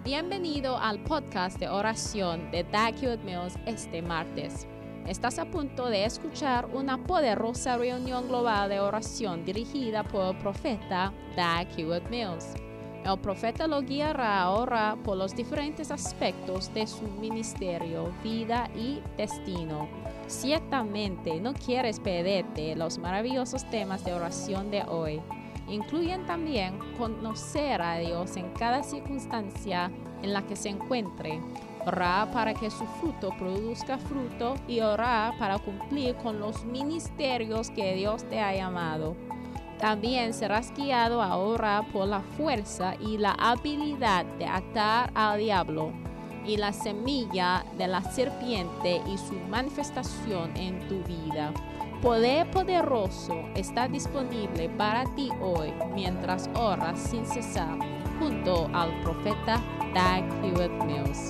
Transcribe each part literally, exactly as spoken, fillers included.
Bienvenido al podcast de oración de Dag Hewitt Mills este martes. Estás a punto de escuchar una poderosa reunión global de oración dirigida por el profeta Dag Hewitt Mills. El profeta lo guiará a orar por los diferentes aspectos de su ministerio, vida y destino. Ciertamente no quieres perderte los maravillosos temas de oración de hoy. Incluyen también conocer a Dios en cada circunstancia en la que se encuentre, orar para que su fruto produzca fruto y orar para cumplir con los ministerios que Dios te ha llamado. También serás guiado a orar por la fuerza y la habilidad de atar al diablo y la semilla de la serpiente y su manifestación en tu vida. Poder poderoso está disponible para ti hoy mientras oras sin cesar junto al profeta Dag Hewitt Mills.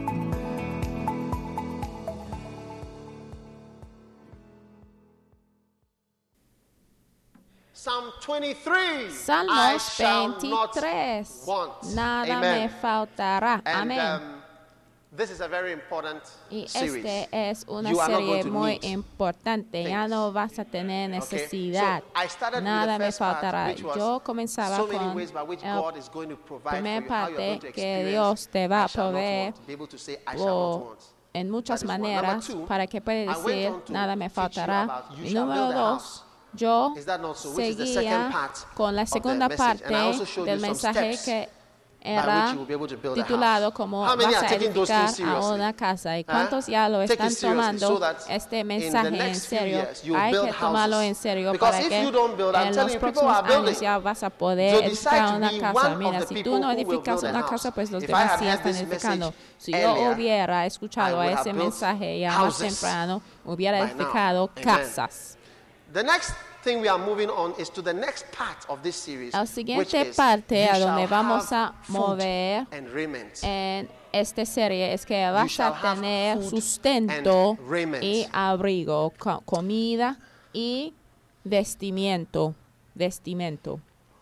Psalm twenty-three. Salmos veintitrés. Nada Amen. me faltará. And, Amén. um, this is a very important Y series. este es una You are not serie going to muy need importante. Ya things. no vas a tener Okay? necesidad. So I started with Nada the me first part, faltará. which was Yo comenzaba so many con ways by which el God is going to provide for primer you, how you're going parte to que experience Dios te va I a shall not proveer want, be able to say, I shall o not want. en muchas That is one. maneras Number two, para que pueda I went decir on to nada me teach you faltará. about you Y shall número build a dos, house. yo Is that not so? Which is the second seguía part con la of the segunda message. parte And I also showed del you some mensaje steps que by era which you will be able to build a titulado house. como How many vas are a taking those things edificar a seriously? una casa. ¿Y Huh? cuántos ya lo Take it están seriously tomando so that este in the mensaje en next few serio? years you'll Hay build que tomarlo houses. en serio Because para if que you don't build, I'm en telling los you, people próximos are building. años ya vas a poder So decide edificar to una be casa. one of Mira, the si people tú no who will edificas build a una house. casa, pues los If I demás had sí heard están this edificando. message Si yo earlier, hubiera I escuchado would a have ese built mensaje ya más houses temprano, hubiera by now. edificado Amen. casas. The next thing we are moving on is to the next part of this series, La which siguiente is parte you a shall donde vamos have a food mover and raiment. en esta serie es que You vas shall a have tener food sustento and raiment. y abrigo, co- comida y vestimiento, vestimento.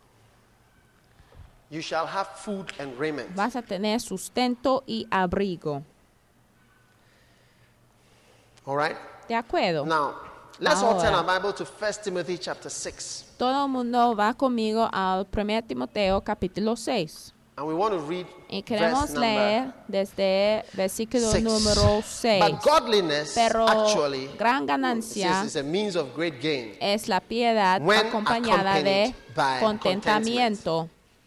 You shall have food and raiment. Vas a tener sustento y abrigo. All right? ¿De acuerdo? Now, let's all turn Ahora. our Bible to First Timothy chapter six. Todo el mundo va conmigo al primer Timoteo capítulo seis. And we want to read Y queremos verse leer number desde versículo six. número seis. But godliness Pero actually gran says ganancia is a means of great gain. es la piedad When acompañada de accompanied by contentamiento.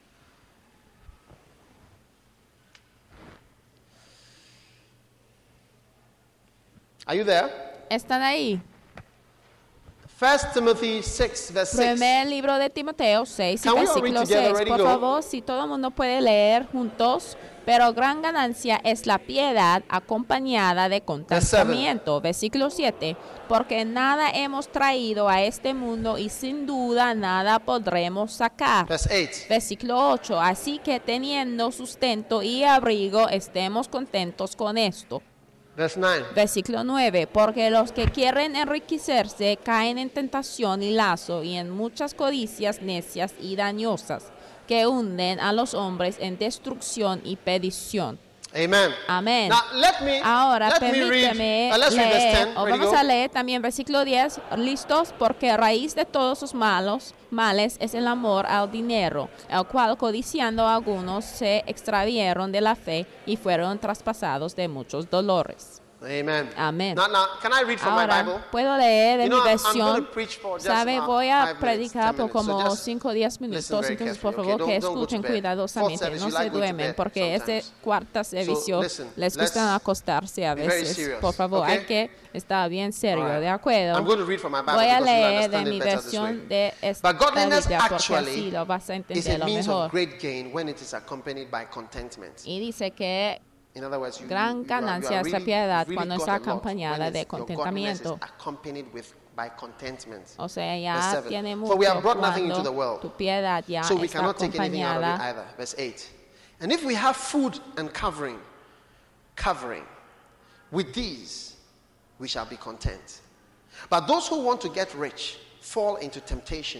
Are you there? ¿Están ahí? First Timothy six, verse six. Primer libro de Timoteo seis y Can we all read versículo together? seis. Ready, Por go. favor, si todo el mundo puede leer juntos. Pero gran ganancia es la piedad acompañada de contentamiento. Versículo siete. Porque nada hemos traído a este mundo y sin duda nada podremos sacar. Verse eight. Versículo ocho. Así que teniendo sustento y abrigo, estemos contentos con esto. Verse nine. Versículo nueve. Porque los que quieren enriquecerse caen en tentación y lazo y en muchas codicias necias y dañosas que hunden a los hombres en destrucción y perdición. Amen. Amén. Now let me Ahora let me permíteme read. Uh, let's read verse leer, ten. o Ready, vamos go. a leer también versículo diez, listos, porque raíz de todos sus malos males es el amor al dinero, el cual codiciando algunos se extravieron de la fe y fueron traspasados de muchos dolores. Amen. Amén. Now, now, can I read from my Bible? Ahora, puedo leer de You know, mi I'm- I'm gonna versión. preach for just Sabe, about voy a five minutes, predicar ten por minutes. So como just cinco o diez listen minutos, very entonces por carefully, favor okay? que Don't- don't go to escuchen bed. cuidadosamente, Fourth service, no you se like going to duermen, bed porque sometimes. este cuarto servicio listen, les let's gusta acostarse a be very veces. serious, Por favor, okay? hay que estar bien serio, All right. ¿de acuerdo? I'm going to read from my Bible Voy a because you'll leer de understand mi it better this way. versión de esta But godliness Biblia, porque actually así lo vas a is entender a lo means mejor. of great gain when it is accompanied by contentment. Y dice que In other words, you, gran you, you are, you ganancia are es la really, piedad you've really cuando got está a lot acompañada when de it's- your contentamiento. godliness is accompanied with by contentment. O sea, Verse ya seven. tiene For we have mucho brought nothing into the cuando world, tu piedad ya so we está cannot take anything out of it acompañada. either. Verse eight. And if we have food and covering, covering, with these we shall be content. But those who want to get rich fall into temptation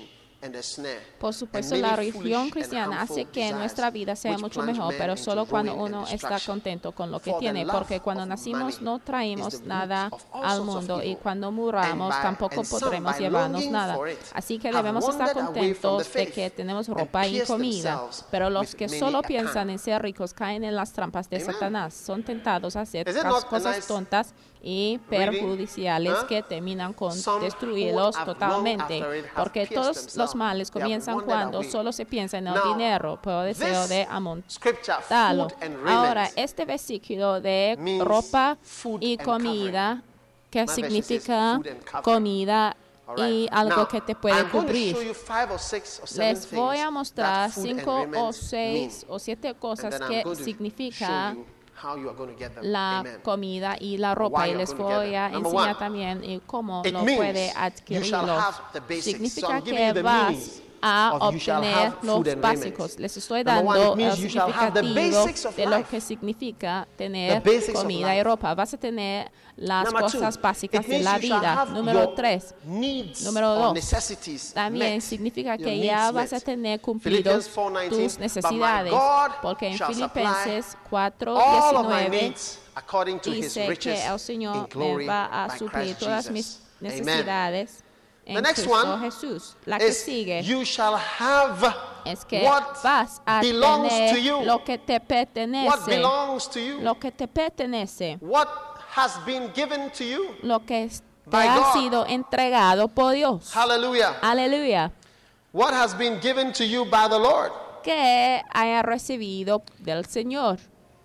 and the snare. Por And supuesto, many la foolish religión and cristiana harmful hace que desires, nuestra vida sea which mucho plunge mejor, men pero into solo cuando ruin and uno está destruction. contento con lo que For the tiene, love porque cuando of nacimos money no is traímos the nada root of all al sorts of mundo y evil. cuando And muramos by- tampoco and some, podremos by llevarnos longing nada. for it, Así que have debemos estar wandered away from the contentos de faith que tenemos and ropa y pierced comida, themselves pero los with que many solo a piensan kind. en ser ricos caen en las trampas de Amen. Satanás, son tentados a hacer Is it cas- not a cosas nice tontas y reading? perjudiciales Huh? que terminan con Some who destruirlos have totalmente, long after it have porque pierced todos themselves. los males They have comienzan wandered cuando away. solo se piensa en el Now, dinero, por deseo this de scripture, amontarlo. food and Ahora, raiment, este versículo de means ropa food y and comida, que My version significa says food and covering. comida All right. y algo Now, que te puede I'm going to show cubrir. you five or six or seven Les voy a things mostrar that food and cinco raiment o seis mean. o siete And cosas then I'm que going to significa show you how you are going to get them. la Amen. comida y la ropa, why y you're les going to get voy them. a Number enseñar one, también y cómo It lo means puede you shall adquirirlo. have the basics. So Significa I'm giving que you the vas meaning a of you shall obtener have los food and básicos. raiment. Les estoy Number one, dando it means el you shall have the significativo basics of de lo life. que significa The tener basics of comida y life. ropa. Vas a tener las Number two, cosas it básicas de means la you shall vida. have Número your tres. needs Número or dos, necessities también met. significa Your que needs ya vas a met. tener Philippians cumplidos four nineteen, tus but my necesidades, God porque en shall Filipenses supply cuatro all of my diecinueve needs according to his dice riches que el in Señor glory me va a by suplir Christ todas Jesus. mis Amen. necesidades The en next Cristo one Jesús. La que is sigue you shall have es que what vas a belongs to tener you. lo que te What pertenece, belongs to you. lo que te pertenece, What has been given to you. lo que te By ha God. sido entregado por Dios. Hallelujah. Aleluya. What has been given to you by the Lord. Que haya recibido del Señor.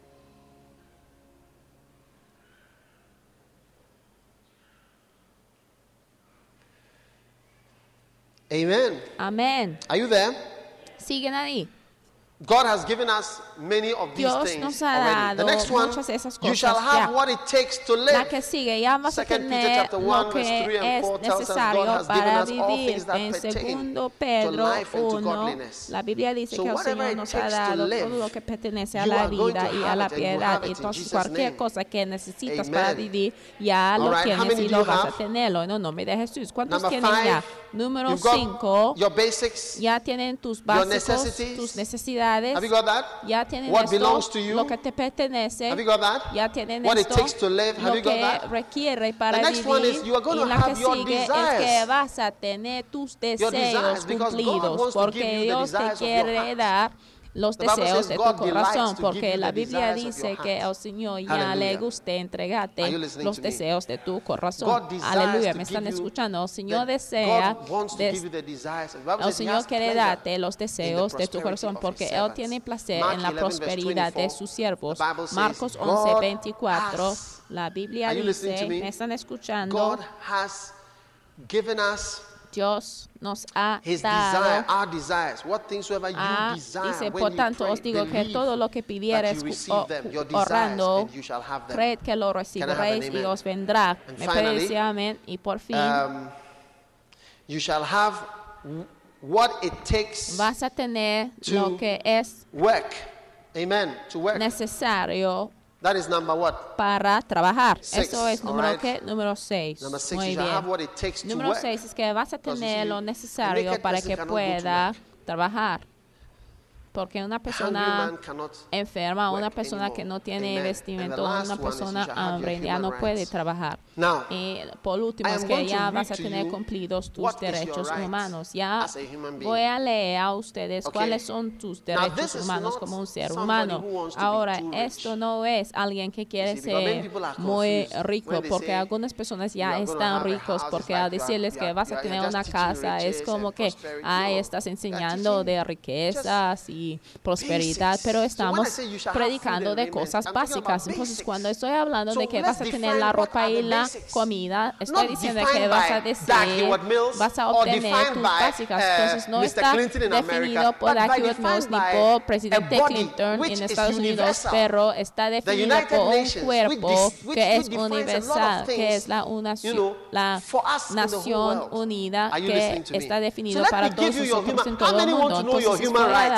Amen. Amén. Are you there? Siguen ahí. God has given us many of these Dios things nos ha already. The dado next one, muchas de esas you cosas shall have ya. what it takes to La live. que sigue, ya vas a Second Peter tener chapter lo one, verse que three and es four tells us necesario God has given para us all vivir. things that En pertain segundo to Pedro life and to uno, godliness. la Biblia dice So que el whatever Señor it nos ha takes to dado live, todo lo que pertenece a you la are going vida to y a have la it and you piedad. have it in Entonces Jesus' cualquier name. cosa que necesitas Amen. para vivir, ya All lo right, how tienes many y do lo you vas a have? tenerlo. En el nombre de Jesús. ¿Cuántos Number tienen ya? five, Número you've got cinco. your basics. Ya tienen tus your básicos, necessities. tus necesidades. Have you got that? Ya tienen What esto, belongs to you? lo que te pertenece. Have you got that? Ya tienen What it esto, takes to live. Have lo you got que that? requiere para The next vivir. one is you are going Y to la que have your sigue es desires. que vas a tener tus desires, deseos because God cumplidos, wants to give porque you the Dios te desires of your quiere heart. dar los The Bible deseos says de tu God delights corazón, to porque give you la the Biblia desires of dice your que heart. al Señor ya le Hallelujah. guste entregarte Are you listening los to me? deseos de tu corazón. God desires Aleluya, to me están give you escuchando. El Señor the- desea, God wants to des- give you the desires. The Bible el says he Señor has quiere pleasure darte los in the deseos de tu prosperity corazón, of porque his Él servants. tiene placer Mark en la eleven, verse prosperidad de twenty-four, sus siervos. the Bible says, Marcos God once veinticuatro, has- la Biblia Are you listening dice, to me? me están escuchando, God has given us Dios nos ha his desire, dado. our desires. What things soever you Ah, desire dice, when por you tanto pray, os digo que believe todo lo que that pidieres you receive them, your desires, orando, and you shall have them. creed que lo Can I have recibiréis an y amen? os vendrá. And Me puede finally, decir amén. Y por fin, Um, you shall have w- what it takes vas a tener to lo que es work. Amen. To work. necesario That is number what? para trabajar. Six, Eso es all número right. ¿qué? Número seis. Number six, Muy you shall have bien. what it takes to Número work. seis es que vas a Because you tener see, lo a necesario naked para person que cannot go to pueda work. trabajar. Porque una Hungry persona man cannot enferma, una work persona anymore. que no tiene Amen. vestimenta, And the last una one is you persona shall have your hambre, ya human no puede rights. trabajar. Now, Y por último I es am que going to ya read vas a to tener you cumplidos tus what is your derechos right humanos. Ya as a human being. voy a leer a ustedes Okay. cuáles son tus Now, derechos this is humanos not como un ser somebody humano. who wants to be Ahora, too rich. esto no es alguien que quiere You see, because many ser people are muy confused rico, when they porque say, algunas personas "You ya are gonna están have a ricos, house", porque it's al like you are- decirles you que are- vas you a are tener just una teaching casa, es riches como and que, prosperity. ay, No. estás You are enseñando teaching de riquezas y prosperidad, pero So when I estamos say you shall have predicando food de and raiment, cosas I'm talking about básicas. Entonces, basics. cuando estoy hablando So de que let's vas a tener define la what ropa are y the la basics. comida, estoy Not diciendo que defined vas a by Dag decir, Heward Mills vas a or obtener defined tus by, básicas. uh, Entonces, no Mister está Clinton in definido America, por but Dag by Heward Mills defined ni by por a presidente body Clinton which en is Estados Unidos, universal. pero está definido United por un Nations, cuerpo which dis- que which es defines a lot of universal, que things, es la, una, you know, la for us in the whole Nación world. Unida, Are you que listening to me? está definido So let para me give todos you your nosotros human- en todo how el many want mundo. to know your Entonces, human voy a rights dar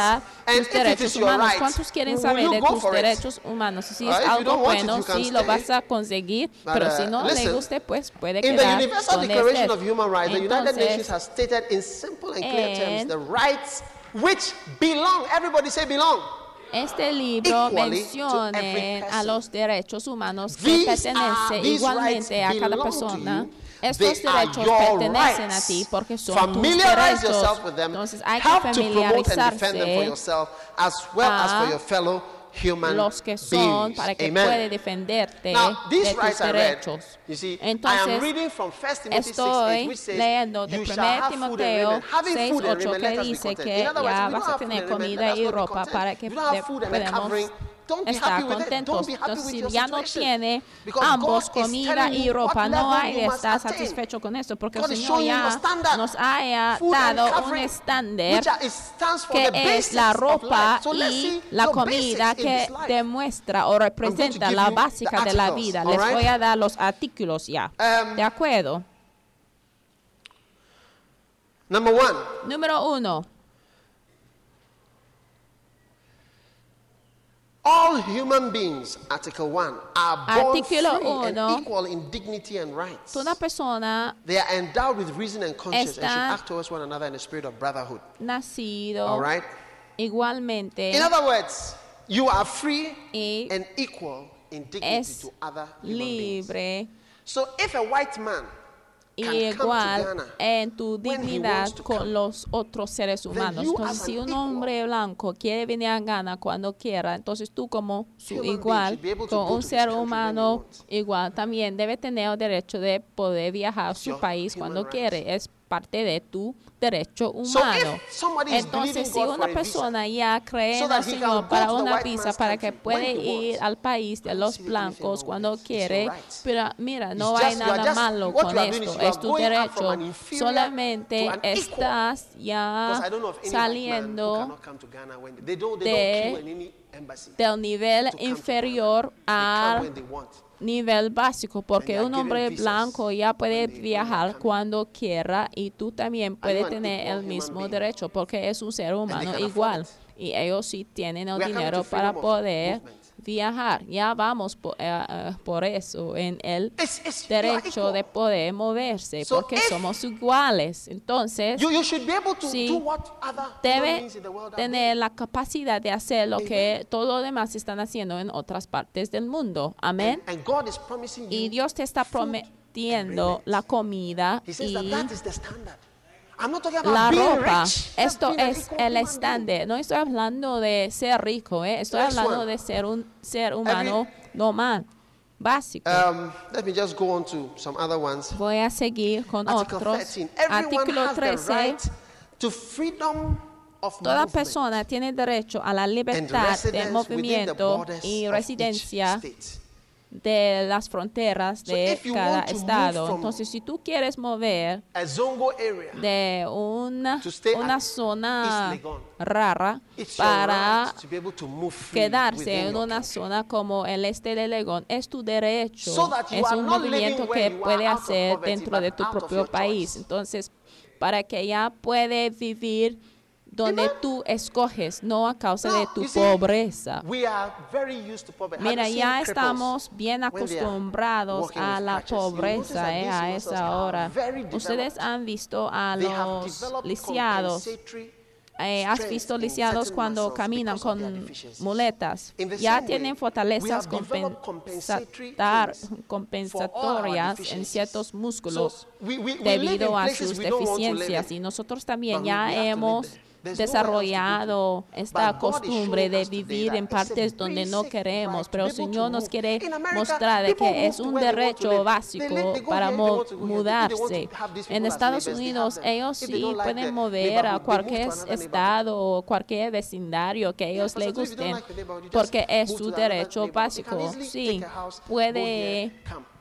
And tus if it derechos is your humanos. right, ¿Cuántos quieren will saber you de go tus for it? derechos humanos? Si Uh, es if you algo don't want it, bueno, you can sí lo stay. vas a conseguir, But, pero uh, si no listen, le guste, pues puede In the quedar Universal donde Declaration estés. of Human Rights, the United Nations Entonces, has stated in simple and clear terms en- the rights which belong, everybody say belong, este libro equally to menciona every a person. los derechos humanos que These pertenecen are- these igualmente rights a cada belong to persona. you. Estos They are derechos your pertenecen a rights. ti porque son tus Familiarize derechos. yourself with them. Entonces hay que Help to promote and defend them for familiarizarse yourself as well as for a your fellow human los que son beings. para que Amen. puede defenderte Now, de these tus rights I read. derechos. You see, I am Entonces, reading from First Timothy six estoy eight, which says, leyendo de "You shall primer have food and Timoteo raiment." Having seis food and ocho raiment, let que us be dice content. que In other words, ya if we vas don't a have tener food and raiment, comida let us y not be ropa content. para que If you don't have de- food and a podamos covering, don't be estar happy with it. contentos. Don't be happy Entonces, with si your ya no situation. tiene Because ambos, God is comida telling y you ropa, what no level hay you de must estar attain. satisfecho con eso, porque el God is Señor showing you a ya standard. nos haya Food and dado un covering, estándar which are- it stands for que the es basics la of ropa life. So let's y see la your comida basics in que this life. demuestra o representa give la you básica the de la articles, vida. all Les right? voy a dar los artículos ya. Um, ¿De acuerdo? Number one, Número uno. all human beings, Article one, are born Artículo free and uno. equal in dignity and rights. Toda persona They are endowed with reason and conscience and should Está- act towards one another in a spirit of brotherhood. nacido All right? igualmente In other words, you are free y and equal in dignity es to other human beings. libre So if a white man y can come to igual Ghana en tu when he dignidad wants to con come, los otros seres humanos. you Entonces, as si an un equal hombre blanco quiere venir a Ghana cuando quiera, entonces tú como su human being igual, should be able to con go un to his ser country when he humano wants. igual, también debe tener el derecho de poder viajar a It's su your país human cuando right. quiere. Es parte de tu derecho So humano. if somebody is Entonces, believing si God for una a visa, persona ya cree so en that el he can Señor go para to the una white visa man's para que country puede when he ir wants, al país de I don't los see anything wrong blancos with cuando it. It's quiere, your right. pero mira, no It's hay just- you are nada just- malo what con you are doing esto, is you es are tu going out from derecho. an inferior Solamente to an equal. estás Because ya I don't know of any white man who saliendo cannot come to Ghana when they, they don't they de- don't queue in any embassy. del nivel to come to inferior Ghana. They come al when they want. nivel básico, And porque they are un hombre given visas blanco ya puede when they- when they are viajar coming. cuando quiera y tú también Are you puedes an tener equal el human mismo being? derecho porque es un ser humano can afford igual it. y ellos sí tienen el We are coming dinero to para freedom of poder movement. viajar. Ya vamos por, eh, eh, por eso en el It's, it's, you are derecho equal. de poder moverse So porque if- somos iguales. Entonces, You, you should be able to Sí, do what other human debe beings in the world are tener doing. la capacidad de hacer lo que todos los demás están haciendo en otras partes del mundo. Amén. And, and God is promising you Y Dios te está food prometiendo and raiment. la comida He says y that that is the standard. I'm not talking about la being ropa. rich. Just Esto being an es equal el human being. estándar. No estoy hablando de ser rico, ¿eh? estoy Next hablando one. de ser un ser humano normal, básico. Um, let me just go on to some other ones. Voy a seguir con Article otros. thirteen. Everyone Artículo has the trece. right to freedom of Toda movement persona tiene derecho a la and libertad de residence within the movimiento borders y of each residencia state. de las fronteras So de if you cada want to move estado. from Entonces, si tú quieres mover A Zongo area de una, to stay una at zona East Legon, rara it's your para right to be able to move freely quedarse within en your una country. zona como el este de Legón, es tu derecho, So that you es are un not movimiento living que where you puede are out of hacer poverty, dentro de but tu out of propio your país. choice. Entonces, para que ya puede vivir donde Amen. tú escoges, no a causa Now, de tu you see, pobreza. We are very used to poverty. Have Mira, you ya seen estamos cripples bien when they are acostumbrados walking a with la crutches? You notice pobreza that eh, these a muscles esa are hora. very Ustedes developed. han visto a They have los developed lisiados. compensatory Eh, has strength visto in lisiados certain cuando muscles caminan because of their con deficiencies. muletas. In the Ya same tienen way, fortalezas we have developed compensatory compensatar- things for all our compensatorias en deficiencies. ciertos músculos So we- we- we live debido in a places sus we don't want to live deficiencias. in, Y nosotros también but we- ya we have to live hemos there. There's nowhere else to go desarrollado to. esta But God is costumbre showing de us today vivir that en it's a partes donde no basic queremos, right to pero be el able to Señor nos move. quiere In America, mostrar de people que move es to un where they want to derecho live. básico They live- they go para here, they mo- want to go here. If they want to mudarse. have these people En as Estados neighbors, they Unidos have them. ellos If they sí don't like pueden the mover a neighborhood, they move cualquier to another estado o cualquier vecindario que ellos Pastor, les so if you don't guste, like the neighborhood, you just porque es move su to another derecho neighborhood. You can básico. easily Sí, take a house, go puede here, come.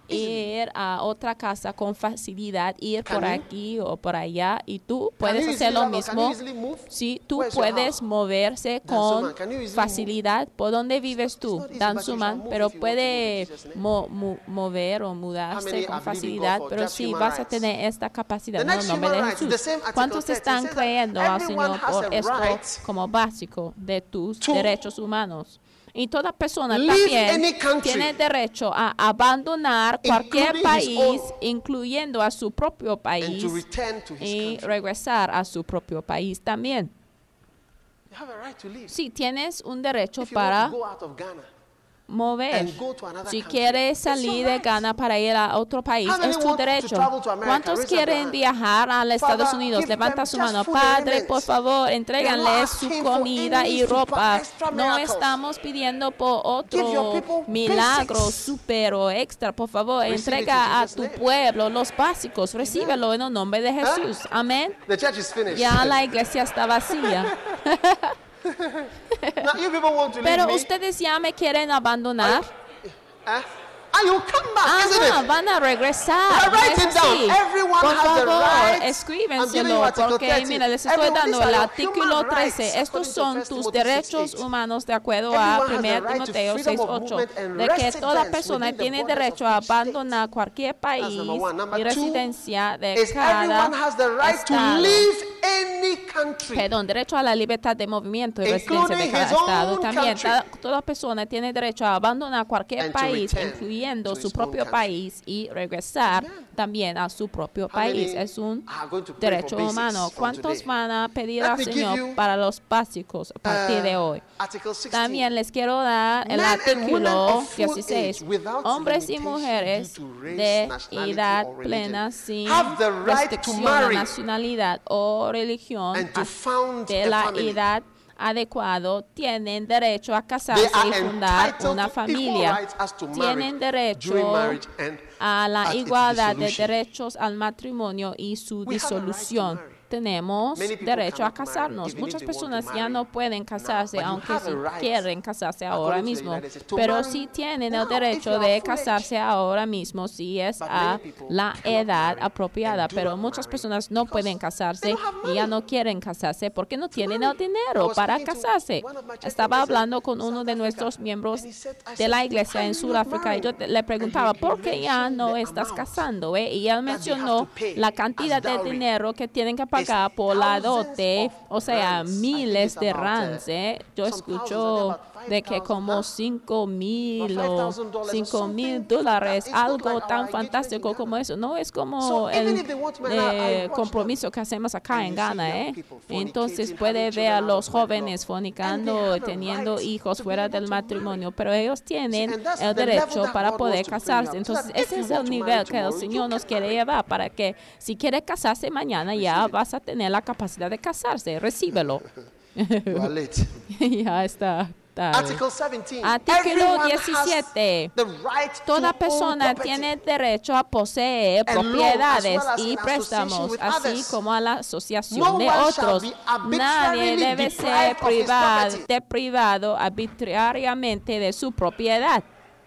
ir a otra casa con facilidad, ir Can por you? aquí o por allá, y tú Can puedes you hacer easily lo travel? Can you mismo. easily move? Sí, tú Where's your puedes house? moverse Dansuman, con can you easily facilidad. ¿Por dónde vives tú? not easy, but you shall Dansuman, move pero if you want to move in puede Jesus' name. mo- mo- mover o How many mudarse are con believing God facilidad, for pero just sí human vas a rights? tener esta capacidad The en el next nombre de human rights, the Jesús. same article ¿Cuántos thirty están says that creyendo al everyone Señor has por a esto right como básico de tus to derechos humanos? Y toda persona leave también any country, tiene derecho a abandonar cualquier including his país, own, incluyendo a su propio and país, to return to his y country. regresar a su propio país también. You have a right to leave. Sí, tienes un derecho If you want para to go out of Ghana mover. and go to another Si country, quieres it's your salir de right. Ghana para ir a otro país, How many es tu want to derecho. travel to America? ¿Cuántos Raise up your quieren hand. viajar a los Estados Father, Unidos? give Levanta them su just mano. food and Padre, raiment. por favor, We are entréganle not su asking for comida any y super ropa. extra No miracles. estamos pidiendo por Give your otro people milagro basics. super o extra. Por favor, Receive it in entrega a Jesus' tu name. pueblo los básicos. Recíbelo en el nombre de Jesús. Amén. The church is finished. Ya la iglesia está vacía. Now you people want to leave Pero me. ustedes ya me quieren abandonar. Huh? And you come back, isn't Ajá, it? van a regresar. Now ¿no write es it down. así? Everyone Por has the favor, right. I'm giving you escríbenselo, Article porque thirty. mira, les estoy Everyone, dando these are el your artículo human rights, trece. Estos according to son First tus Timothy six derechos eight. humanos de acuerdo a Everyone has the primer right to Timoteo freedom seis of ocho, movement and de que toda residence persona within the tiene borders derecho of a each state. abandonar cualquier país number one. Number y two residencia de Is cada everyone has the right to estado. leave any country. Perdón, derecho a la libertad de movimiento y residencia de Including cada his own estado. También country. ta- toda persona tiene derecho a abandonar cualquier And to país, return incluyendo to su his own propio country. país, y regresar Amen. también a su propio How many país. Es un are going to pray derecho for basics humano. from ¿Cuántos today? van a pedir Let al me give Señor you, para los básicos a partir de Uh, hoy? Article sixteen. También les quiero dar el Men and women artículo of full dieciséis. age without Hombres y limitation mujeres due to race, de nationality, edad or religion plena sin have the right to restricción a marry nacionalidad o religión and to a- found de a la family. edad adecuado tienen derecho a They casarse are y fundar entitled una to equal familia. rights as to Tienen marriage, derecho during marriage and a la at its igualdad de dissolution. derechos al matrimonio y su We have a right to disolución. marry. Tenemos Many people derecho a cannot marry, casarnos. even if Muchas they want to personas ya marry no pueden now, casarse, but you aunque have sí a right, quieren casarse ahora according to the mismo. United States, to Pero marry sí tienen now el if you derecho are de full age. casarse ahora mismo si es But a many people la cannot edad marry apropiada. and do Pero not muchas marry personas no because pueden they casarse don't have y ya money no quieren casarse porque no tienen marry. el I dinero was para speaking to casarse. one of my church Estaba members in hablando con uno South de Africa, nuestros miembros and he said- I de said, la "Why iglesia en are you not Sudáfrica y yo marrying?" le And preguntaba, he- he ¿por qué ya mentioned no the estás amount casando? eh? Y él that they have mencionó to pay la as cantidad de dowry. dinero que tienen que pagar por la thousands dote, of o sea, rands. I think miles it's de about, uh, rands. eh. Yo some thousands, I think escucho about de que five thousand, como huh? cinco mil About o five thousand dollars or cinco mil something dólares, like that. It's not algo like our tan engagement fantástico in como Ghana. eso. No es como So, even el if they want to marry, I- I eh, watch them. compromiso que hacemos acá And en you see Ghana. young eh. people Entonces fornicating, puede having ver a children out los of wedlock. jóvenes And fornicando, they have a teniendo right hijos to be fuera able del to matrimonio, pero ellos tienen and that's el the level derecho that para God poder wants to bring casarse. up. So Entonces that if ese you es want el to nivel marry que el tomorrow, you Señor nos can quiere marry. llevar para que si quieres casarse mañana ya Receive it. vas a tener la capacidad de casarse. Recíbelo. You are late. Ya está tarde. Article seventeen. Artículo Everyone diecisiete. has the right Toda to persona own property. tiene derecho a poseer And loan, propiedades as well as y in préstamos, association with así others. como a la asociación No de one shall otros. be arbitrarily Nadie debe ser deprived of his privado, property. de privado arbitrariamente de su propiedad.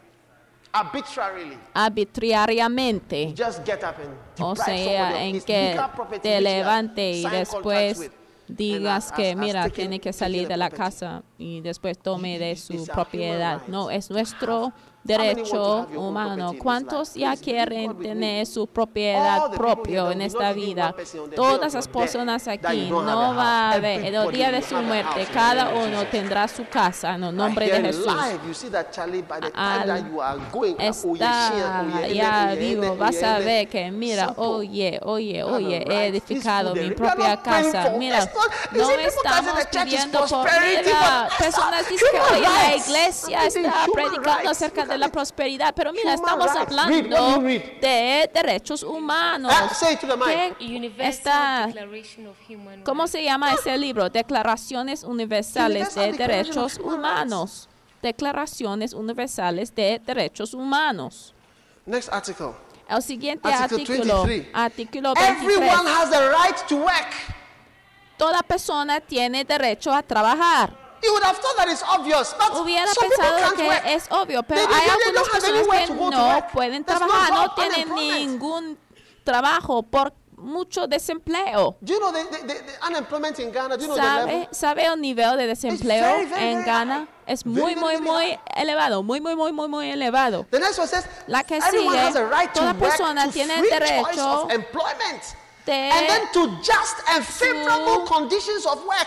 Arbitrarily. Arbitrariamente. You just get up and O deprive somebody sea, of en his que legal property te which he has levante y signed contracts después with. digas And que, has- has mira, taken- tiene que taken salir the de la property. casa y después tome de It's su our propiedad. human No, right es to nuestro have- How many want to derecho have your own humano. property in this ¿Cuántos life? ya Please believe quieren God with tener me. su All propiedad the people propio here, en there will esta not be vida? one person on the day Todas of esas your death personas that aquí you don't have no a va a house. haber. El Everybody día de will su have a muerte, house in the cada name of uno Jesus. tendrá su casa en el Right nombre de here Jesús. live, you see that Charlie, by the time Al that you are going, Está ya vivo, vas a ver que mira, oye, oye, oye, he edificado mi propia casa. Mira, no estamos pidiendo por mira, personas dicen que hoy la iglesia está predicando acerca de la prosperidad, pero mira, estamos hablando de derechos humanos. Say it to the mic. ¿Qué Universal está, Declaration of Human ¿Cómo Rights. se llama ese libro? Declaraciones Universales de Universal Declaration Derechos of Human Humanos. Declaraciones Universales de Derechos Humanos. Next article. El siguiente Article artículo, veintitrés. artículo veintitrés. Everyone has the right to work. Toda persona tiene derecho a trabajar. You would have thought that it's obvious, but Hubiera some people pensado can't que work. es obvio, pero They- they- hay they- they algunas don't have personas anywhere que to go to no work. pueden There's no trabajar, no job, tienen unemployment. ningún trabajo por mucho desempleo. Do you know the, the, the, the unemployment in Ghana? Do you know the ¿Sabe, level? ¿Sabe el nivel de desempleo very, very, en very Ghana? high. Es Very, muy, very, muy, very muy high. elevado, muy, muy, muy, muy, muy elevado. The next one says, La que everyone sigue, has a right to toda work, persona to tiene free choice derecho of employment, de and then to just and favorable su- conditions of work,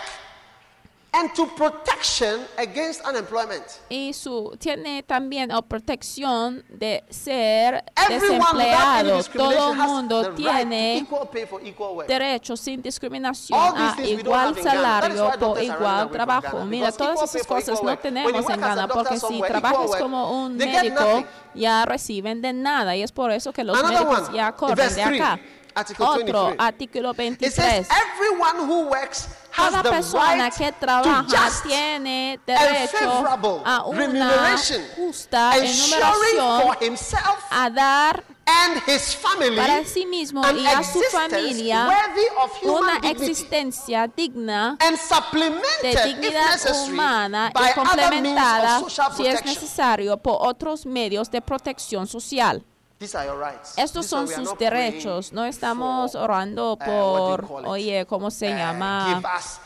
and to protection against unemployment. y su tiene también la protección de ser Everyone without any desempleado. discrimination Todo el has mundo the right to tiene equal pay for equal work. derechos sin discriminación All these a things we don't igual have in Ghana. That is salario why por doctors are running igual away from trabajo. Ghana, Mira, because todas equal esas pay for cosas equal no work. When you tenemos work en as a Ghana, doctor porque si somewhere, trabajas equal work, como un they get médico nothing. ya reciben de nada y es por eso que los Another médicos one, ya corren verse de three, acá. Article Otro, twenty-three. artículo It veintitrés. says everyone who works has Toda the persona right que to trabaja just tiene and derecho favorable a una remuneration, justa ensuring enumeración for himself a dar and his family para sí mismo an y a su existence familia worthy of human una dignity, existencia digna and de supplemented if dignidad necessary humana by y other means complementada of social si es protection. necesario por otros medios de protección social. These are your rights. Estos These are- son we are sus not praying derechos. No estamos for, orando uh, what do you por, call it? oye, ¿cómo se Uh, llama? give us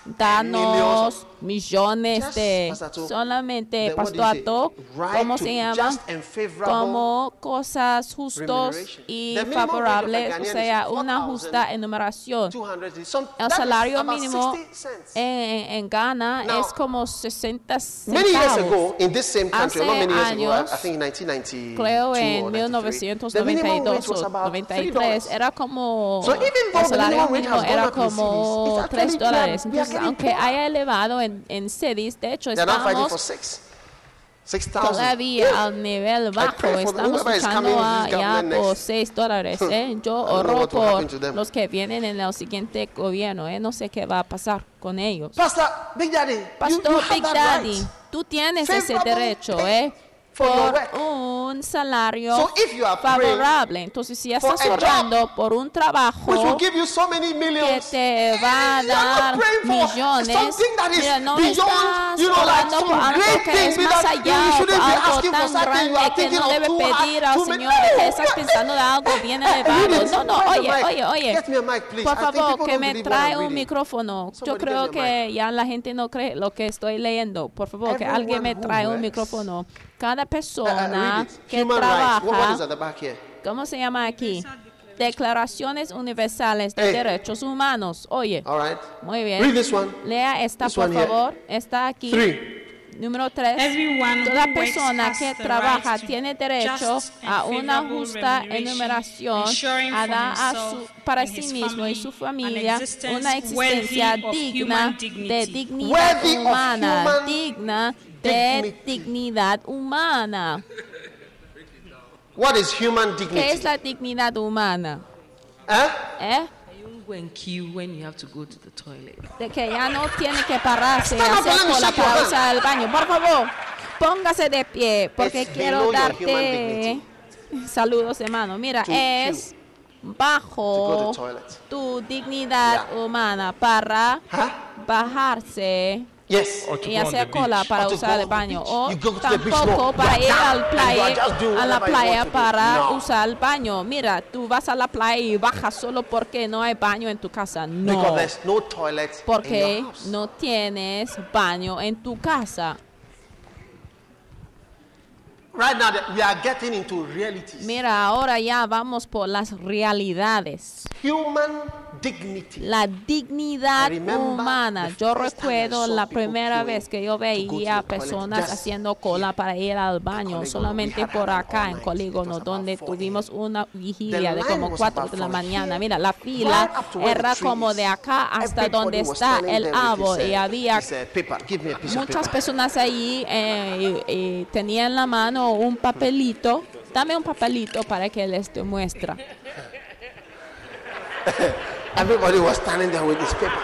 Danos millions millones Just, de Pastor Ato, solamente the- what do you Pastor say? Ato, Right ¿cómo to se llama? just and favorable Como cosas justos remuneration. y The minimum wage of a favorables, o Ghanaian sea, is una justa enumeración. two hundred. Some, El that is salario about mínimo sixty cents. en, en Ghana Now, es como sesenta Many years centavos. ago, in this same country, Hace not many years ago, I, años, I think nineteen ninety-two Creo or en mil ninety-three, novecientos the noventa y minimum dos wage was o about noventa y three tres dollars. era como So even though el the salario minimum wage mínimo has gone era up in cities, como it's actually tres we are- dólares. we are Entonces, getting aunque poorer. haya elevado en, en cities, de hecho They're now fighting for estamos six. Six thousand. todavía al nivel bajo. pray for the- Estamos whoever is luchando coming a, into this ya government por next. seis dólares. ¿eh? Yo I don't know oro what will happen por to them. los que vienen en el siguiente gobierno. ¿eh? No sé qué va a pasar con ellos. Pastor Big Daddy, you, Pastor you have Big that Daddy, right. tú tienes ese Favorable derecho, pay ¿eh? for your Por work. un salario So if you are praying favorable. Entonces, si for estás a orando por un trabajo which will give you so many que millions, te va a you are dar not praying for millones, something that is mira, no beyond, estás you know, like orando por some algo great que thing es más that you allá, shouldn't por be algo asking for tan something you are grande que thinking no of debe too pedir hard al to me. Señor, que estás No, pensando de algo bien Eh, eh, elevado. Eunice, No, no, where's the oye, mic? oye, oye. Get me a mic, please. Por I think favor, people que don't me believe what trae I'm un reading. micrófono. Yo Somebody creo get me a mic. que ya la gente no cree lo que estoy leyendo. Por favor, que alguien Everyone me who trae un works. micrófono. Cada Uh, uh, persona read it. que Human rights. What, what is trabaja, at the back here? ¿cómo se llama aquí? Declaraciones Universales de Hey. Derechos Humanos. Oye, All right. muy bien. Read this one. Lea esta, This por one here. favor. Está aquí. Three. Número tres. Everyone Toda who works persona has que the trabaja right to tiene derecho just and a una favorable justa remuneration, enumeración ensuring a for dar a himself su, para and sí his mismo y family su familia an existence una existencia worthy of digna human de dignity. dignidad Worthy of humana, human digna de dignity. dignidad humana. What is human ¿Qué es dignity? la dignidad humana? Eh? ¿Eh? You won't go and queue when you have to go to the toilet. De que ya no tiene que pararse y Stand up hacer and let me cola shake your para hand. usar el baño. Por favor, póngase de pie porque It's quiero below your darte human saludos, hermano. Mira, To es To bajo go to the toilet. tu dignidad Yeah. humana para Huh? bajarse Yes. Or to y go on hacer the cola beach. para Or to usar go el on the baño. beach. O You go to the beach, tampoco no. para You ir are al down and playa, you are just doing a la whatever you playa want to do. para No. usar el baño. Mira, tú vas a la playa y bajas solo porque no hay baño en tu casa. No. Because there's no toilet in Porque your house. no tienes baño en tu casa. Right now, that we are getting into realities. Mira, ahora ya vamos por las realidades. Human dignity. La dignidad I remember humana. the Yo first time I recuerdo saw la people primera queuing vez que yo to go to veía the toilet personas just haciendo cola para ir al baño, Polígono. solamente We had por that acá all en night. Polígono, It was about donde four a m. tuvimos una vigilia The de line como was cuatro about de la from mañana. here Mira, la fila right up to where the era tree como is. de acá hasta Everybody donde was está standing el there with árbol his, y uh, había his, uh, paper. Give me a piece of muchas paper. personas ahí eh, y, y tenían en la mano un papelito. Dame un papelito para que les demuestre. Everybody was standing there with his paper.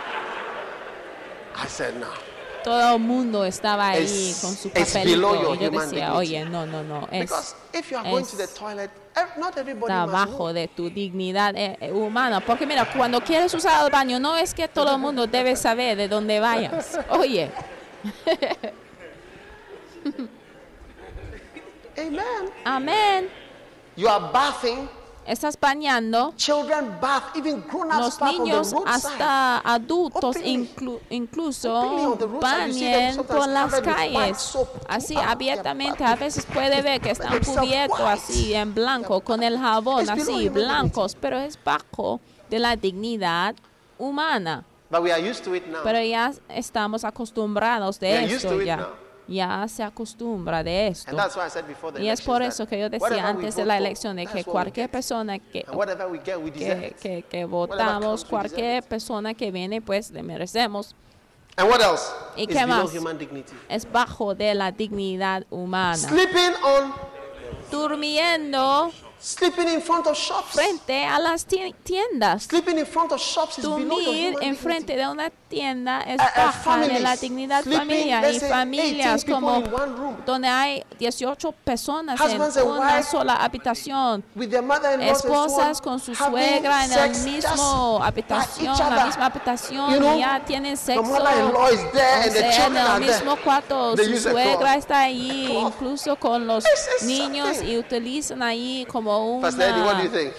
I said, no. Todo el mundo estaba ahí It's- con su it's below papelito. your Y yo human decía, dignity. oye, no, no, no. Es, Because if you are going to the es toilet, ev- not everybody está must abajo know. de tu dignidad eh, eh, humana. Porque mira, cuando quieres usar el baño, no es que todo el mundo debe saber de dónde vayas. Oye, Amen. Amén. You are bathing. Estás bañando. Children bath, even grown-ups Los bath on the niños roadside. hasta adultos Openly. inclu- Openly incluso on the roadside, you see them bañan sometimes por las covered with white calles. soap Así throughout their abiertamente body. a veces puede ver que están themselves cubiertos white. así en blanco con el jabón It's below así human blancos, pero es bajo de la dignidad humana. But we are used to it now. Pero ya estamos acostumbrados We are de used esto to it ya. now. Ya se acostumbra de esto. And that's why I said before the Y es por elections eso that que yo decía whatever we antes de vote la for, elección de that's que what we cualquier get. persona que, And whatever we get, we deserve que, it. que, que Whatever votamos, comes, we deserve cualquier it. persona que viene, pues le merecemos. And what else? ¿Y It's qué below más? human dignity. Es bajo de la dignidad humana. Sleeping on, Durmiendo sleeping in front of shops. frente a las ti- tiendas. Sleeping in front of shops is below your Dormir human en frente dignity. de una tienda es Uh, uh, baja de families, la dignidad sleeping, familiar let's y say, familias eighteen people como in one room. donde hay dieciocho personas Husbands en and una wives sola habitación. With their mother-in-laws and so Esposas on, con su having suegra en la sex misma just habitación, by each la other. misma habitación, You know, y ya tienen the sexo. mother-in-law is there O and the sea, en children el are there. mismo cuarto, They su use a suegra cloth. está ahí, A cloth. incluso con los This is niños, something. y utilizan ahí como Pastor Eddie, what do you una, think?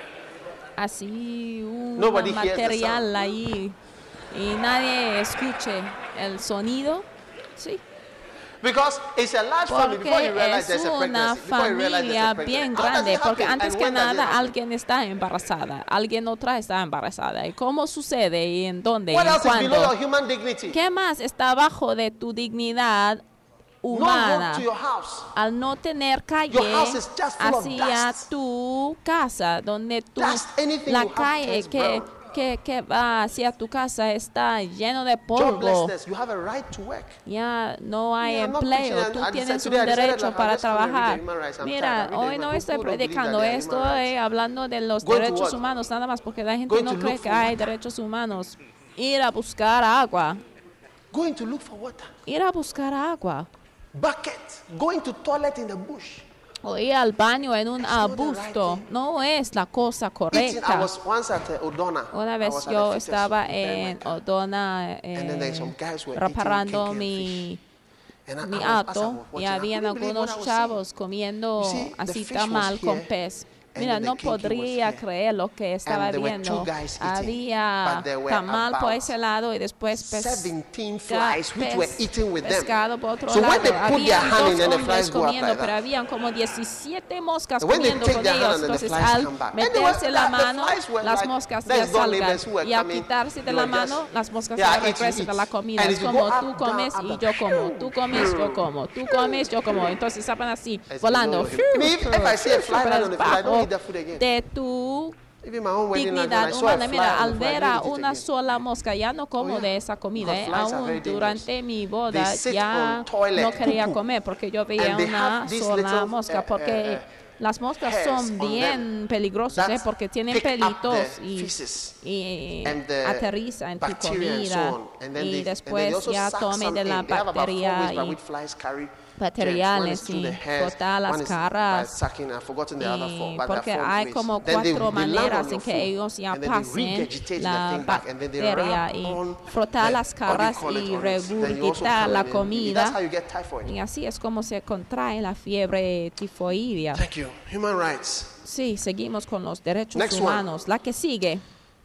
así, un Nobody hears the material sound. ahí, y nadie escuche el sonido. Sí. Because it's a large family before you Porque realize es there's a una pregnancy. Before you realize there's familia a bien pregnancy. How does grande, it porque happen? antes And que when does it nada happen? alguien está embarazada, alguien otra está embarazada. ¿Y cómo sucede? ¿Y en dónde? What ¿En else is below your cuándo? human dignity? ¿Qué más está abajo de tu dignidad No road humana? to your house. Al no tener calle Your house is just full of hacia dust. tu casa, donde tu, Dust, anything la you have calle turns que, brown. que, que va hacia tu casa está lleno de polvo. Joblessness, you have a right to work. Ya no hay Yeah, I'm not empleo, preaching, tú I decided- tienes un today I decided derecho that I'm para just gonna read the trabajar. human rights. I'm Mira, tired. I'm hoy reading no my estoy book. Who don't believe predicando that they are esto, human rights? eh, hablando de los Going to derechos what? humanos, nada más, porque la gente Going no to cree look que for hay water. derechos humanos. Ir a buscar agua, Going to look for water. ir a buscar agua, Bucket. Going to toilet in the bush. o ir al baño en un It's not the arbusto, right thing. no es la cosa Eating. I correcta. was once at uh, Odona. Una I vez was at yo the fetus estaba preparing my en car. Odona And then there eh, some guys were reparando eating cake and mi... And I- mi I was- as I auto was y watching, I habían couldn't believe what algunos I was chavos comiendo You see, the así fish tamal was con here, pez. and Mira, then the no cake was podría here. creer lo que estaba And there were two viendo. guys eating, Había but there were tamal por about ese lado y después pes- seventeen ca- flies which pez- were eating with them. pescado por otro So when lado. they put their Habían hand dos in, then the hombres flies go up comiendo, like pero that. habían como diecisiete moscas And when they comiendo take con their hand ellos. and then the Entonces, flies al come back. meterse Anyway, la the- the mano, flies were las like moscas ya next door salgan. neighbors who were Y al coming, quitarse de they la were just, mano, las moscas yeah, se eat, eat, regresan eat. a la comida. And Es if you como go up, tú down, comes up, y down. yo como, tú comes, yo como, tú comes, yo como. Entonces estaban así, It's volando. below him. I mean, if- if I see a fly land on the field, I don't eat that food again. De tu Even my own wedding night, when I dignidad saw a humana. fly Mira, on al the fly, I ver don't a eat it una again. sola mosca, ya no como Oh, yeah. de esa comida. Because ¿eh? flies are Aún very dangerous. durante mi boda They sit ya on toilet, no quería poo-poo. comer porque yo veía And they una have these sola little, mosca. uh, Porque uh, las moscas hairs son on bien them peligrosas, ¿eh? that Porque tienen pick up pelitos the y, feces y and the aterriza en tu bacteria and so comida. on. And then they- Y and then they después also ya suck tome some de la in. They have about four bacteria ways by y which flies carry materiales germs. One is through y the hairs, frotar las one is by caras. sucking. I've forgotten the other four, Y but there porque are four hay ways. como Then they- cuatro they land maneras on en your que food, ellos ya and then they pasen regurgitate la the thing back, and then they bacteria rub y on frotar the- las what do you caras call it y on it? Then you also regurgitar put la it in- comida. That's how you get typhoid. Y así es como se contrae la fiebre tifoidea. Thank you. Human rights. Sí, seguimos con los derechos Next one. humanos. La que sigue,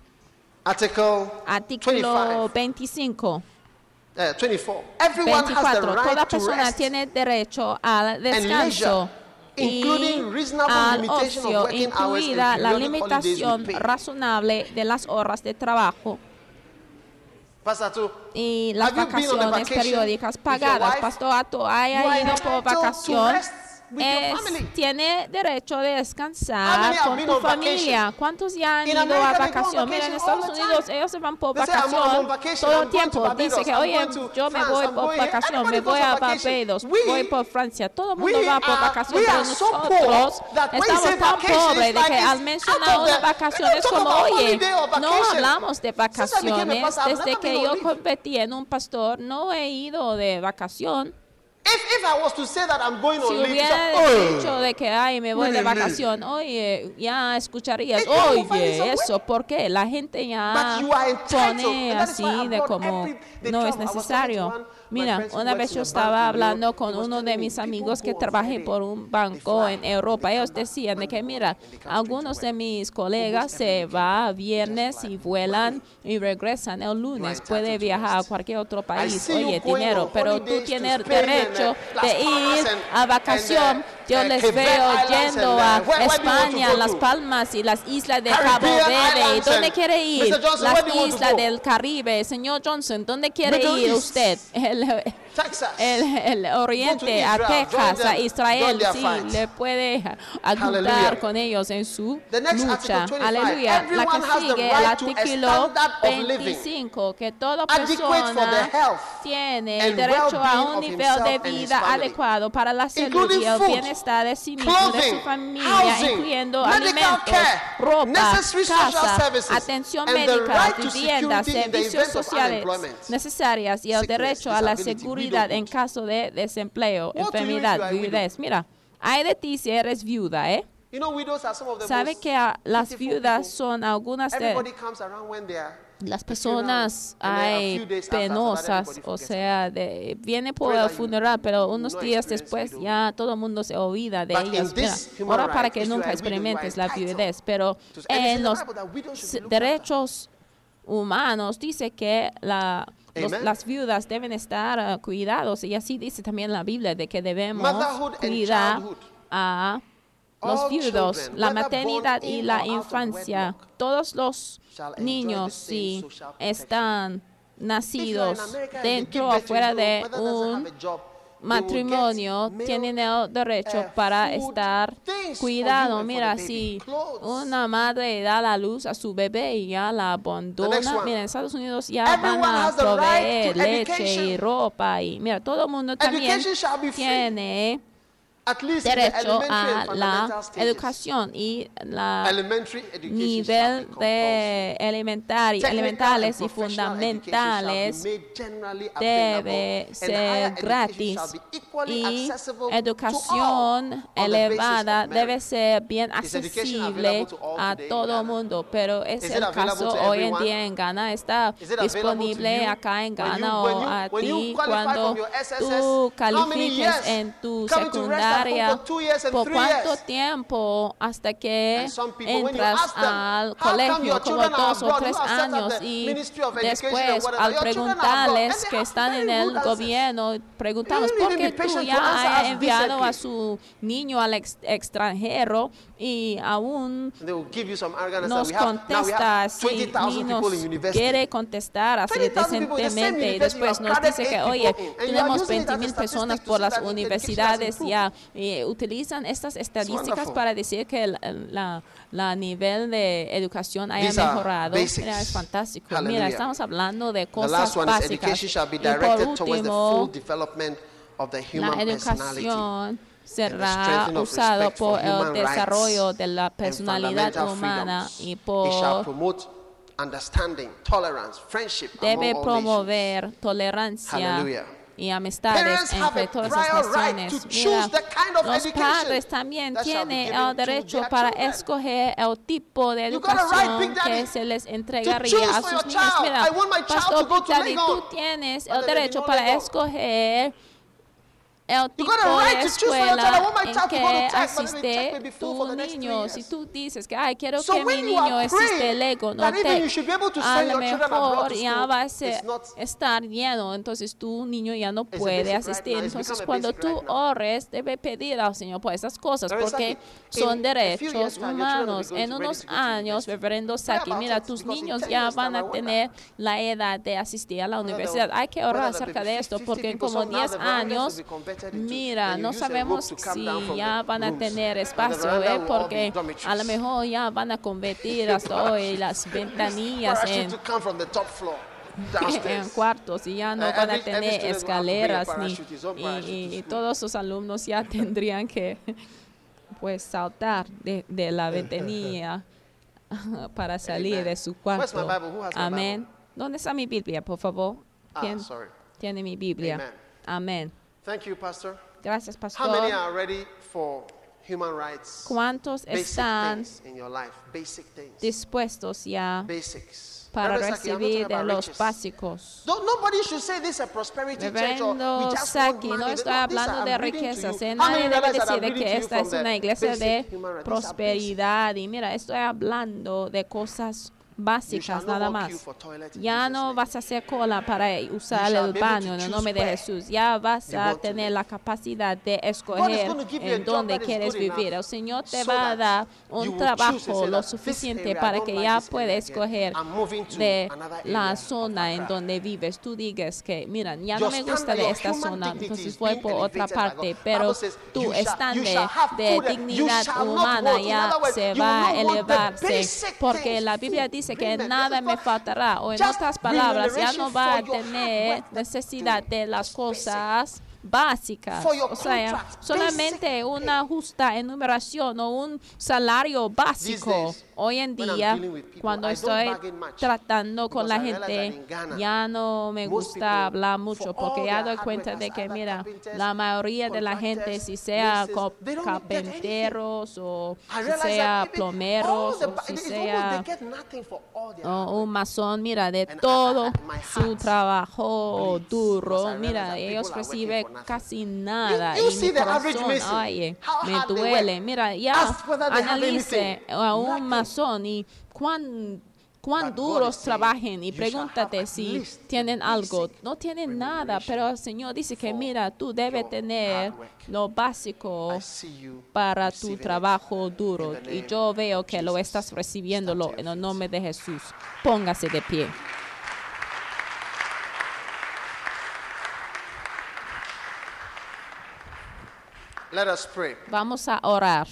Article artículo twenty-five, veinticinco. uh, twenty-four. Everyone has the veinticuatro. Toda right to persona rest tiene derecho al descanso leisure, including y reasonable al limitation of ocio, working hours and incluida la periodic holidays limitación with pay. razonable de las horas de trabajo Pastor Atu, y las have you been on a vacaciones vacation periódicas with your pagadas. wife? Pastor Ato, haya You are ido por entitled to vacación. rest with your Es- family. tiene derecho de How descansar many have con been tu on familia. vacation? ¿Cuántos ya han In ido a America, they go on vacación? Mira, en vacation Estados all the Unidos time. ellos se van por They say, I'm on vacación vacation, todo I'm el going to tiempo. Barbados, Dice que, I'm oye, going to yo me France, voy I'm por going here. vacación, Everybody me voy goes on a vacation. Barbados, We- voy por Francia. Todo el mundo we va por are- vacación, we pero are so nosotros poor that when you estamos say tan vacation, pobres it's de que like al it's mencionar out of una the- vacación they es don't como, talk about oye, holiday or no vacation. hablamos de Since I became a vacaciones. pastor, I've Desde never que been yo on leave. convertí en un pastor, no he ido de vacación. If, if I was to say that I'm going Si on leave, hubiera it's like, dicho de que ay me voy de Really, really. vacación, oye, ya escucharías, It will find its oye, own eso, porque la gente ya But you are entitled, pone and that is why así I've de brought como every- they no es travel. I was talking to necesario. one- Mira, friends who una works vez in yo a bank estaba in hablando Europe, con he was uno telling de me, mis people amigos que go on trabajan Friday, por un they banco fly, en they Europa. come Ellos back decían de que, Monday mira, morning, and they come straight to algunos de work. mis colegas Almost se every weekend, va they just viernes fly. y vuelan Money. y regresan el You are lunes. entitled Puede to viajar a rest. cualquier otro I país. see you Oye, going dinero, on pero tú holidays to tienes Spain and, derecho uh, de Las ir Palmas and- a vacación. and, uh, Yo uh, les Cape Verde veo Islands yendo and, uh, a where- where do you want to España, go Las to? Palmas y las islas de Caribbean Cabo Verde. ¿Y Islands dónde and- quiere ir? mister Johnson, Las where do you want to islas go? del Caribe. Señor Johnson, ¿dónde quiere Middle ir East. usted? El, Texas. el, el oriente, a Israel, Texas, join a them, Israel, join their sí, fight. le puede ayudar Hallelujah. con ellos en su The next lucha. article, twenty-five. Aleluya. La Everyone que has the sigue, el right to a artículo standard of living veinticinco, que toda adequate for the persona health tiene and derecho a well-being un of nivel himself de and his vida family, adecuado para la salud including y el food, bienestar de sí mismo, de su clothing, familia, housing, incluyendo medical alimentos, care, ropa, necessary social casa, services, atención and the médica, right to vivienda, security in the servicios event of sociales unemployment, necesarias y el sickness, derecho a la disability, seguridad en widowhood. caso de desempleo, What to you if enfermedad, you are a widow? viudez. Mira, hay de ti si eres viuda, ¿eh? You know, widows are some of the Sabe most que a- las pitiful viudas people. son algunas de Everybody comes around when they are las the funeral, personas and then a hay few days after that, penosas, everybody o forgets sea, de, viene por Pray el that you funeral, pero will unos not días experience después widowhood. ya todo el mundo se olvida de But in ellos. Mira, this human ora para right, que if you nunca are a widow, you are experimentes la entitled viudez, pero to- and it's in en the los Bible that widows should be s- looked after. derechos humanos dice que la, los- Amen. las viudas deben estar uh, cuidados, y así dice también la Biblia de que debemos Motherhood and cuidar childhood. a los All viudos, children, la whether maternidad born y in la or out of infancia. wedlock, Todos los shall enjoy niños, the same si social protection. están nacidos If you are in America and they dentro o give birth to fuera you, de mother doesn't un have a job, they will matrimonio, get milk, tienen el derecho uh, para food, estar things for cuidado. you and for Mira, the baby, si clothes. una madre da la luz a su bebé y ya la The next abandona, one. mira, en Estados Unidos ya Everyone van a has the right proveer to leche y education. ropa, y mira, todo el mundo también Education shall be free. tiene At least in the derecho elementary a and la fundamental stages. educación y la Elementary education shall nivel be de elementar- Technical elementales and y professional education shall be fundamentales made generally debe available, and ser higher education gratis, shall be equally y accessible to all educación on the basis elevada of merit. debe ser bien Is education accesible available to all a today in todo Ghana? el mundo, pero es Is it el available caso to hoy en everyone? día en Ghana. Está Is it available to disponible you? acá en When you- Ghana when o you- a when you ti qualify cuando from your S S S, tú how many califiques years? en tu Coming to rest at home secundaria. for two years and ¿Por three cuánto years? tiempo hasta que And some people, when you entras ask them, al "How come colegio? your Como children are dos o abroad? tres You have set up años, the y Ministry of Education después and whatever. al Your children are abroad." preguntarles And they que have están very en el rude answers. gobierno, preguntamos You por really qué be patient tú to ya answer has us enviado a decently. su niño al ex- extranjero y aún And they will give you some arrogant answer. nos We have, now we contesta have si twenty ni thousand nos people in university. quiere contestar así twenty thousand people in the same decentemente, y university, después you nos have dice que, crowded oye, eight people in, and you are tenemos using it veinte as a mil statistic personas to por see las that education has universidades improved. ya, y utilizan estas estadísticas wonderful. para decir que el la, la nivel de educación haya These are mejorado. basics. Mira, es fantástico. Mira, Hallelujah. estamos hablando de The cosas last one is básicas. education shall be Y por directed towards the full último, development of the la human personality. educación será strengthening of usado respect for por el human desarrollo rights de la and personalidad fundamental humana freedoms. y It shall por promote understanding, tolerance, friendship debe among all promover nations. tolerancia Hallelujah. y amistades Parents have entre a todas las prior right naciones. to Mira, choose the kind of los education padres también that shall be tienen given el to derecho their para children. escoger el tipo de You got a right, educación Big Daddy, que se les to entregaría choose a for sus your niños. child. Mira, I want my child Pastor to go Big to Daddy, tú Legon. tienes But el there may be derecho no para Legon. escoger el tipo got a right de to choose for your child. I escuela want my en child to go to que Tech, but maybe Tech may asiste be full tu for the next niño. three Si years. tú dices que, ay, quiero So que when mi you are niño asiste praying Lego, no that even Tech, you should be able to a send lo your children abroad mejor to ya school, va a it's ser- not- estar lleno, entonces tu niño ya no a puede basic right asistir. now. It's Entonces become a cuando basic tú right now. ores, debe pedir al Señor por esas cosas, Pero porque Saki, son in a few years' derechos time, your children will be humanos. going En to- ready unos to go to años, university. reverendo Pray Saki, about mira, it, tus because in niños ten ya years' van time, I a wonder tener la edad de asistir a la Whether universidad. there- Hay que orar whether there acerca will de be esto, fifty porque en people, como some now diez the verandas años, will be converted into- mira, and you no use a rope sabemos to come si down from ya the van a rooms. tener And the espacio, veranda ¿eh? will all be Porque dormitories. a lo mejor ya van a convertir hasta hoy las ventanillas Parachute en to come from the top floor en downstairs. cuartos, y ya no Uh, van a every- every tener student will have to bring a escaleras ni, parachute, his own y, parachute y- to y school. todos los alumnos ya tendrían que pues saltar de, de la ventanilla para salir Amen. de su Where's my cuarto. Bible? Who has my Amén. Bible? ¿Dónde está mi Biblia, por favor? Ah, ¿Quién sorry. tiene mi Biblia? Amen. Amén. Thank you, Pastor. Gracias, How many pastor. are ready for human rights, ¿Cuántos basic están things in your life, basic things, dispuestos ya basics. para Reverend Saki, I'm not recibir talking de about los riches. básicos? Don't, nobody should say this is a prosperity church or we Reverendo just want Saki, money. no No, estoy these are- hablando de I'm reading to riquezas. you. ¿eh? How many Nadie debe realize that decir I'm de reading que to you esta from es the una iglesia basic de human rights? These are basic. prosperidad. Y mira, estoy hablando de cosas You básicas shall nada not walk queue más. for toilet in Ya Jesus' no name. vas a hacer cola para usar shall el be able baño to en el choose nombre de where Jesús. Ya vas you a want to tener live. la capacidad de God is escoger going to give you a en job dónde that is quieres good vivir. enough El Señor te so va a that dar you un will choose and trabajo say lo that this suficiente area, I para don't que like ya this puedas area escoger again. I'm moving to de another area la of zona en Accra. donde vives. Tú digas que, mira, ya Your no me gusta standard, de your esta human zona, dignity entonces is voy being por otra elevated by God. parte. Pero Bible says, tu you shall- you estándar shall have de food and you dignidad shall not humana want. In ya other words, se you va a will not want the elevarse, basic porque things, la Biblia food, dice que raiment, nada me therefore, faltará, o en just otras palabras, ya no remuneration va a for your hard tener work that necesidad you do. de las Just cosas básicas, For your o sea, contract, solamente basic una pay. justa enumeración o un salario básico. days, Hoy en when I'm día, dealing with people, cuando I don't estoy bargain much, tratando con because la I realize that gente, in Ghana, ya no me most gusta people, hablar for mucho, all porque ya their doy hard cuenta work de as que, either mira, carpenters, la mayoría de la gente, contractors, si sea nurses, co- they don't get anything. carpinteros o I si realize sea that even all plomeros the o ba- si it's sea almost they get nothing for all their hard o work. un masón, mira, de And I- todo I- I- my su heart trabajo bleeds duro, because I mira, realize that ellos people are working reciben for nothing. casi nada You- you y see mi the average corazón, mason, oye, how me hard they duele. work. Mira, ya Ask whether they have analice anything. a un Nothing. masón y cuán cuán But God duros is saying, trabajen y you shall have pregúntate at si least tienen the algo. basic No tienen nada, remuneration pero el Señor dice que for mira, tú debes your tener hard work. lo básico I see you para tu receiving it trabajo duro in the y name yo veo of que lo Jesus. estás recibiéndolo Stand to en your el feet. nombre de Jesús. Póngase de pie. Let us pray. Vamos a orar.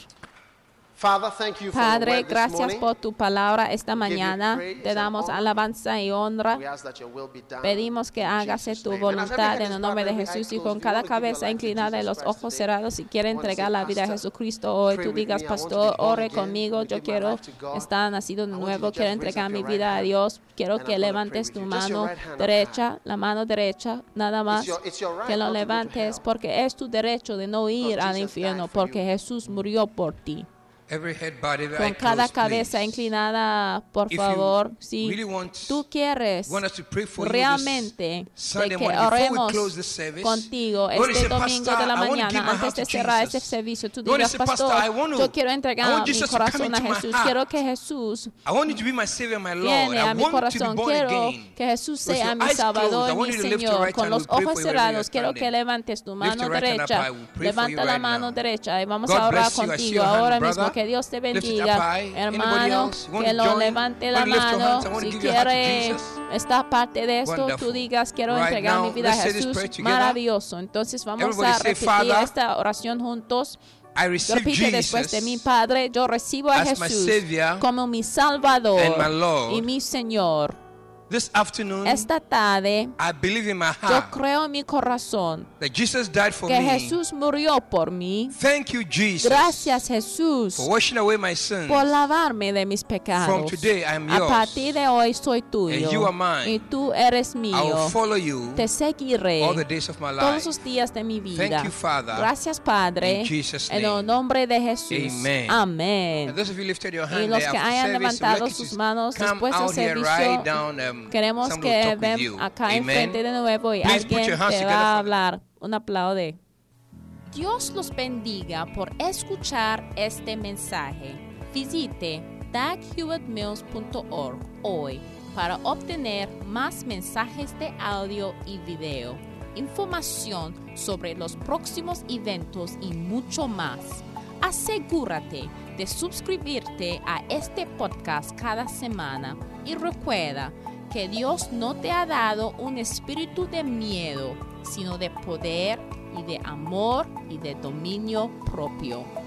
Father, thank you for your Padre, word this gracias morning. por tu palabra esta We give you mañana. praise Te and damos honor. alabanza y honra. We ask that your will be done Pedimos que in hágase Jesus' tu name. And as every voluntad head en is el nombre bowed, de every eye Jesús y closed, con we cada want to give your cabeza life to inclinada y Jesus los Christ ojos today. cerrados. Si quiere I want to entregar say, la vida a Pastor, Jesucristo hoy, pray tú with digas, me. I want to be pastor, born ore again. conmigo. I Yo give my quiero life to God. estar nacido de I want you nuevo. to Quiero just raise entregar up mi your vida right a hand. Dios. Quiero And que I'm gonna levantes pray tu with you. Just your mano right hand up derecha, la mano derecha, nada más. your- it's your right Que lo not to go to levantes hell. porque es tu derecho de no ir Because al Jesus infierno, died for porque you. Jesús murió por ti. Every head bowed, every Con eye cada closed, cabeza please. inclinada, por If you favor, si really want- tú quieres want us to pray for you realmente this Sunday de que morning, before we oremos close this service, contigo you want to este say, domingo "Pastor, de la I want to give mañana, my antes heart de to cerrar Jesus." este servicio, tú You want to digas, say, pastor, "Pastor, I want to- yo quiero I entregar want mi Jesus to come corazón a into my Jesús, heart. quiero que Jesús I want you to be my Savior, my Lord. viene I a mi want to be corazón, born quiero again. que Jesús With sea your mi eyes Salvador closed, I y mi want you to lift your Señor. right Con hand, los we'll pray ojos for you wherever cerrados, you're quiero que standing. levantes tu Lift mano your right hand up derecha, high, we'll pray for you levanta la right mano now. derecha y vamos God a orar bless you. I see contigo your hand, ahora brother. mismo. Que Dios te Lift it up bendiga, high. Anybody hermano, else? You want que to lo join? levante la Want to lift your hands? I mano. want to Si give your heart to quiere Jesus. esta parte de esto, tú Wonderful. digas, quiero Right entregar now, mi vida a let's say this Jesús. prayer together. Maravilloso. Entonces vamos Everybody a say, repetir "Father, esta oración juntos. I receive Repite después de mi Jesus Padre, yo recibo a as my Jesús Savior como mi Salvador and my Lord. y mi Señor. This afternoon. Esta tarde, I believe in my yo heart creo en mi corazón that Jesus died for que me. Jesús murió por mí. Thank you, Jesus, Gracias, Jesús, for washing away my sins. por lavarme de mis pecados. From today, I am A yours. partir de hoy soy tuyo And you are mine. y tú eres I will mío. follow you Te seguiré all the days of my todos life. los días de mi vida. Thank you, Father. Gracias, Padre, In Jesus' en el name. nombre de Jesús. Amen. Amén. And those of you lifted your Y hand los there que after hayan service, levantado we'd like you sus to manos come después del out here servicio, right down, um, queremos someone will que talk with ven you. acá Amen. enfrente de nuevo y Please put alguien your hands te together va a for- hablar. Un aplaude. Dios los bendiga por escuchar este mensaje. Visite dag hewitt mills punto org hoy para obtener más mensajes de audio y video, información sobre los próximos eventos y mucho más. Asegúrate de suscribirte a este podcast cada semana y recuerda que Dios no te ha dado un espíritu de miedo, sino de poder y de amor y de dominio propio.